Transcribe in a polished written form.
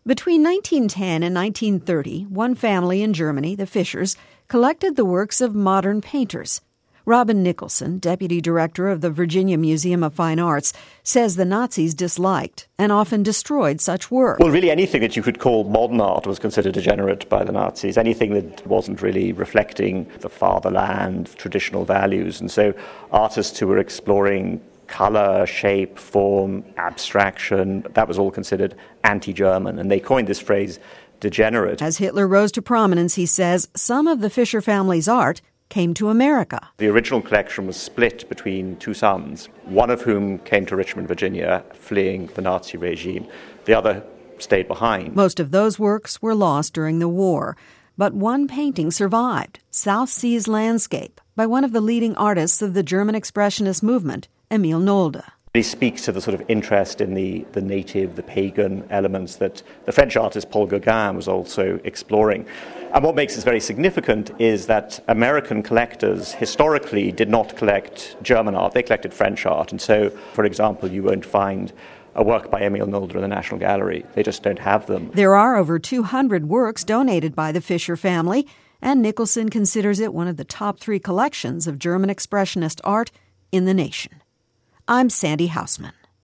Between 1910 and 1930, one family in Germany, the Fischers, collected the works of modern painters. Robin Nicholson, deputy director of the Virginia Museum of Fine Arts, says the Nazis disliked and often destroyed such work. Well, really anything that you could call modern art was considered degenerate by the Nazis, anything that wasn't really reflecting the fatherland, traditional values. And so artists who were exploring colour, shape, form, abstraction, that was all considered anti-German. And they coined this phrase, degenerate. As Hitler rose to prominence, he says, some of the Fischer family's art came to America. The original collection was split between two sons, one of whom came to Richmond, Virginia, fleeing the Nazi regime. The other stayed behind. Most of those works were lost during the war, but one painting survived, South Seas Landscape, by one of the leading artists of the German Expressionist movement, Emil Nolde. He speaks to the sort of interest in the native, the pagan elements that the French artist Paul Gauguin was also exploring. And what makes this very significant is that American collectors historically did not collect German art, they collected French art. And so, for example, you won't find a work by Emil Nolde in the National Gallery. They just don't have them. There are over 200 works donated by the Fischer family, and Nicholson considers it one of the top 3 collections of German Expressionist art in the nation. I'm Sandy Hausman.